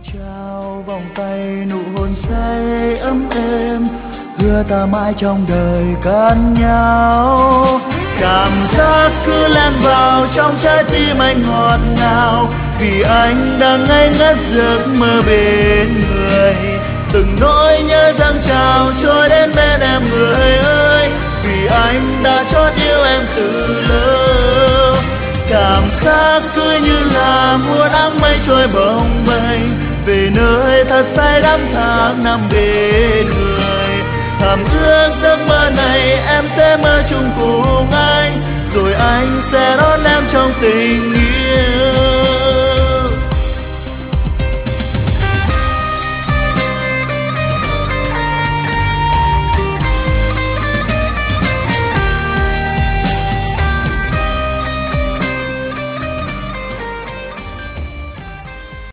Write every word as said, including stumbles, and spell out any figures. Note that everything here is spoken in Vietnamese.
trao vòng tay nụ hôn say ấm êm, hứa ta mãi trong đời cắn nhau. Cảm giác cứ len vào trong trái tim anh ngọt ngào, vì anh đang ngây ngất giấc mơ bên người. Từng nỗi nhớ dâng trào trôi đến bên em người ơi, vì anh đã chót yêu em từ lâu. Cảm giác cứ như là mùa nắng mây trôi bồng bềnh, về nơi thật say đắm tháng năm bên người. Thầm ước giấc mơ này em sẽ mơ chung cùng anh, rồi anh sẽ đón em trong tình yêu.